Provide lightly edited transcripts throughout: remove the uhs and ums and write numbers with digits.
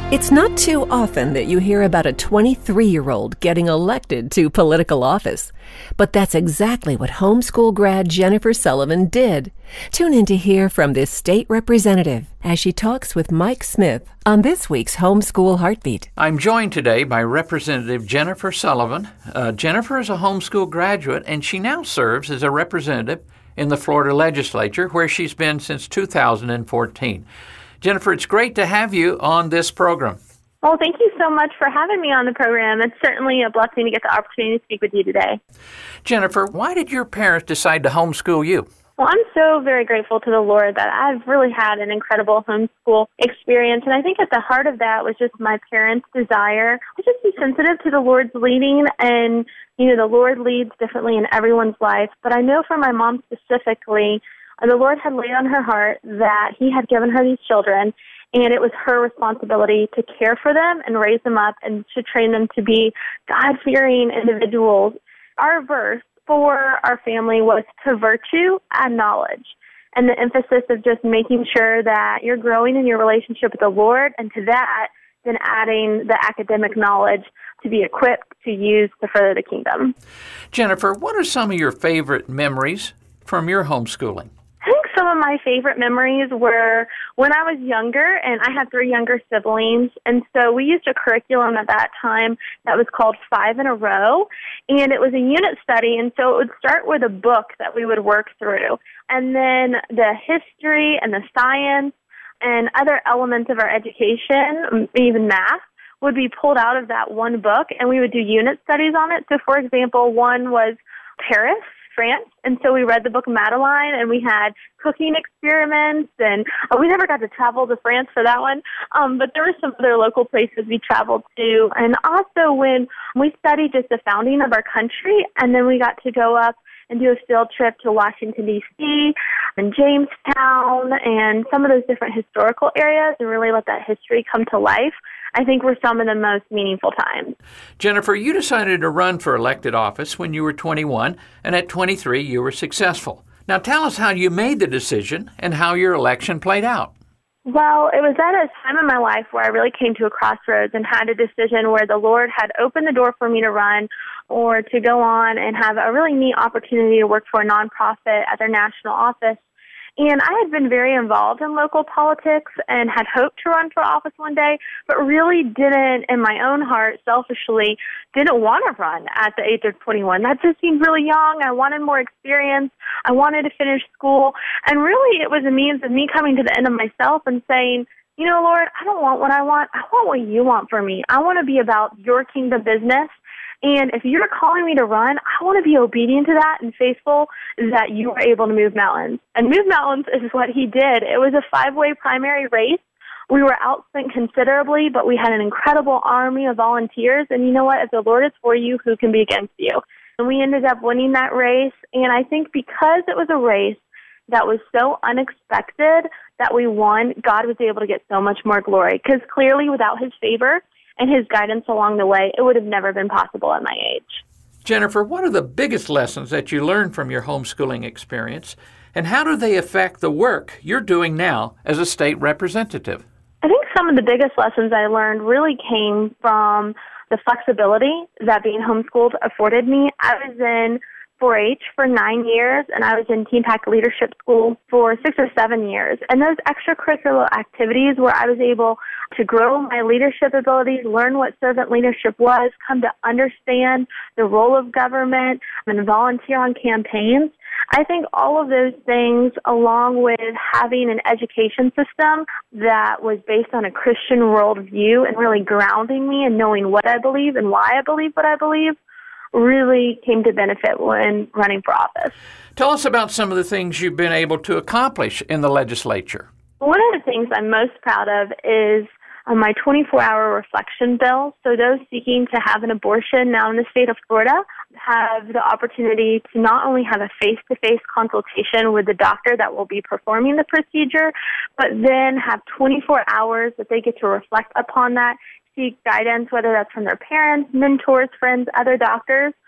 It's not too often that you hear about a 23-year-old getting elected to political office. But that's exactly what homeschool grad Jennifer Sullivan did. Tune in to hear from this state representative as she talks with Mike Smith on this week's Homeschool Heartbeat. I'm joined today by Representative Jennifer Sullivan. Jennifer is a homeschool graduate, and she now serves as a representative in the Florida legislature, where she's been since 2014. Jennifer, it's great to have you on this program. Well, thank you so much for having me on the program. It's certainly a blessing to get the opportunity to speak with you today. Jennifer, why did your parents decide to homeschool you? Well, I'm so very grateful to the Lord that I've really had an incredible homeschool experience. And I think at the heart of that was just my parents' desire to just be sensitive to the Lord's leading. And, the Lord leads differently in everyone's life. But I know for my mom specifically, the Lord had laid on her heart that He had given her these children, and it was her responsibility to care for them and raise them up and to train them to be God-fearing individuals. Our verse for our family was to virtue add knowledge, and the emphasis of just making sure that you're growing in your relationship with the Lord, and to that, then adding the academic knowledge to be equipped to use to further the kingdom. Jennifer, what are some of your favorite memories from your homeschooling? I think some of my favorite memories were when I was younger, and I had 3 younger siblings, and so we used a curriculum at that time that was called 5 in a Row, and it was a unit study, and so it would start with a book that we would work through, and then the history and the science and other elements of our education, even math, would be pulled out of that one book, and we would do unit studies on it. So, for example, one was Paris, France, and so we read the book Madeline, and we had cooking experiments, and we never got to travel to France for that one, but there were some other local places we traveled to, and also when we studied just the founding of our country, and then we got to go up and do a field trip to Washington, D.C., and Jamestown, and some of those different historical areas, and really let that history come to life, I think were some of the most meaningful times. Jennifer, you decided to run for elected office when you were 21, and at 23 you were successful. Now tell us how you made the decision and how your election played out. Well, it was at a time in my life where I really came to a crossroads and had a decision where the Lord had opened the door for me to run or to go on and have a really neat opportunity to work for a nonprofit at their national office. And I had been very involved in local politics and had hoped to run for office one day, but really didn't, in my own heart, selfishly, didn't want to run at the age of 21. That just seemed really young. I wanted more experience. I wanted to finish school. And really, it was a means of me coming to the end of myself and saying, Lord, I don't want what I want. I want what you want for me. I want to be about your kingdom business. And if you're calling me to run, I want to be obedient to that and faithful that you were able to move mountains. And move mountains is what he did. It was a 5-way primary race. We were outspent considerably, but we had an incredible army of volunteers. And you know what? If the Lord is for you, who can be against you? And we ended up winning that race. And I think because it was a race that was so unexpected that we won, God was able to get so much more glory. Because clearly, without his favor and his guidance along the way, it would have never been possible at my age. Jennifer, what are the biggest lessons that you learned from your homeschooling experience, and how do they affect the work you're doing now as a state representative? I think some of the biggest lessons I learned really came from the flexibility that being homeschooled afforded me. I was in 4-H for 9 years, and I was in Teen Pack Leadership School for 6 or 7 years. And those extracurricular activities where I was able to grow my leadership abilities, learn what servant leadership was, come to understand the role of government, and volunteer on campaigns. I think all of those things, along with having an education system that was based on a Christian worldview and really grounding me and knowing what I believe and why I believe what I believe, really came to benefit when running for office. Tell us about some of the things you've been able to accomplish in the legislature. One of the things I'm most proud of is my 24-hour reflection bill. So those seeking to have an abortion now in the state of Florida have the opportunity to not only have a face-to-face consultation with the doctor that will be performing the procedure, but then have 24 hours that they get to reflect upon that, seek guidance, whether that's from their parents, mentors, friends, other doctors,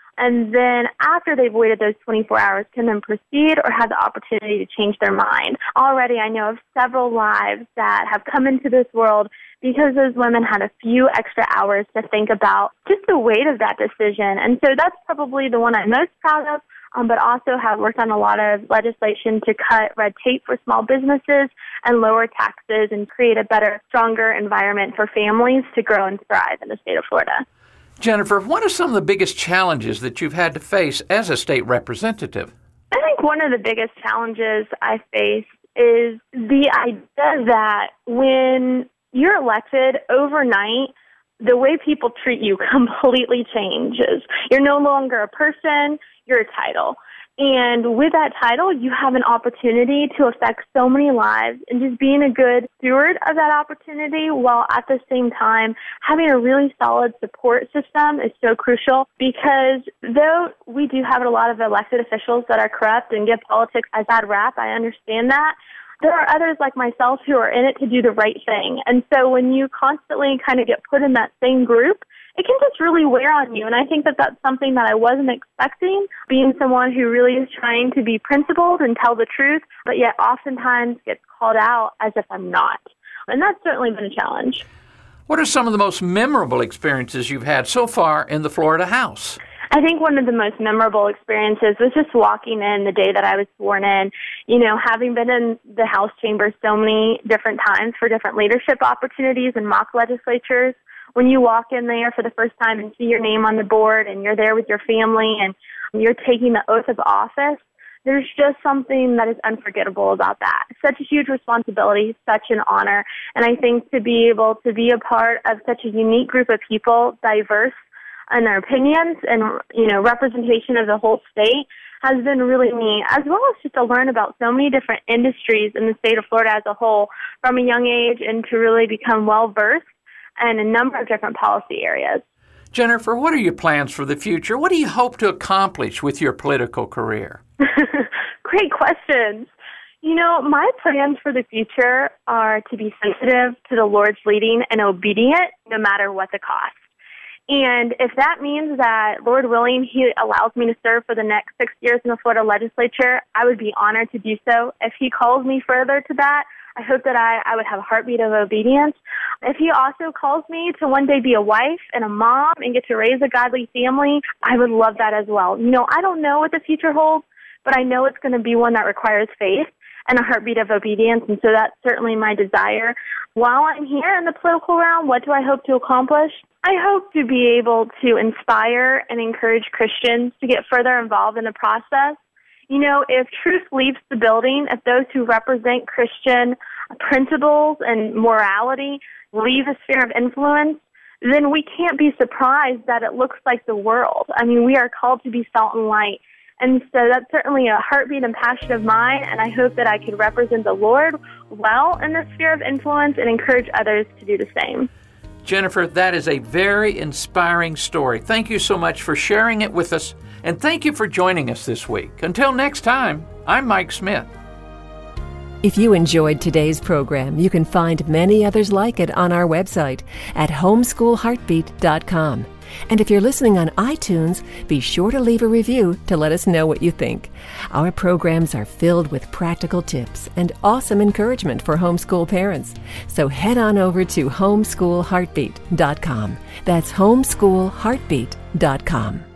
and then after they've waited those 24 hours, can then proceed or have the opportunity to change their mind. Already I know of several lives that have come into this world because those women had a few extra hours to think about just the weight of that decision. And so that's probably the one I'm most proud of, but also have worked on a lot of legislation to cut red tape for small businesses and lower taxes and create a better, stronger environment for families to grow and thrive in the state of Florida. Jennifer, what are some of the biggest challenges that you've had to face as a state representative? I think one of the biggest challenges I face is the idea that when you're elected overnight, the way people treat you completely changes. You're no longer a person, you're a title. And with that title, you have an opportunity to affect so many lives, and just being a good steward of that opportunity while at the same time having a really solid support system is so crucial, because though we do have a lot of elected officials that are corrupt and give politics a bad rap, I understand that. There are others like myself who are in it to do the right thing. And so when you constantly kind of get put in that same group, it can just really wear on you. And I think that that's something that I wasn't expecting, being someone who really is trying to be principled and tell the truth, but yet oftentimes gets called out as if I'm not. And that's certainly been a challenge. What are some of the most memorable experiences you've had so far in the Florida House? I think one of the most memorable experiences was just walking in the day that I was sworn in. You know, having been in the House chamber so many different times for different leadership opportunities and mock legislatures, when you walk in there for the first time and see your name on the board and you're there with your family and you're taking the oath of office, there's just something that is unforgettable about that. Such a huge responsibility, such an honor. And I think to be able to be a part of such a unique group of people, diverse in their opinions and, you know, representation of the whole state, has been really neat, as well as just to learn about so many different industries in the state of Florida as a whole from a young age, and to really become well-versed in a number of different policy areas. Jennifer, what are your plans for the future? What do you hope to accomplish with your political career? Great questions. You know, my plans for the future are to be sensitive to the Lord's leading and obedient no matter what the cost. And if that means that, Lord willing, He allows me to serve for the next 6 years in the Florida legislature, I would be honored to do so. If He calls me further to that, I hope that I would have a heartbeat of obedience. If He also calls me to one day be a wife and a mom and get to raise a godly family, I would love that as well. You know, I don't know what the future holds, but I know it's going to be one that requires faith and a heartbeat of obedience, and so that's certainly my desire. While I'm here in the political realm, what do I hope to accomplish? I hope to be able to inspire and encourage Christians to get further involved in the process. You know, if truth leaves the building, if those who represent Christian principles and morality leave a sphere of influence, then we can't be surprised that it looks like the world. I mean, we are called to be salt and light. And so that's certainly a heartbeat and passion of mine, and I hope that I could represent the Lord well in this sphere of influence and encourage others to do the same. Jennifer, that is a very inspiring story. Thank you so much for sharing it with us, and thank you for joining us this week. Until next time, I'm Mike Smith. If you enjoyed today's program, you can find many others like it on our website at homeschoolheartbeat.com. And if you're listening on iTunes, be sure to leave a review to let us know what you think. Our programs are filled with practical tips and awesome encouragement for homeschool parents. So head on over to homeschoolheartbeat.com. That's homeschoolheartbeat.com.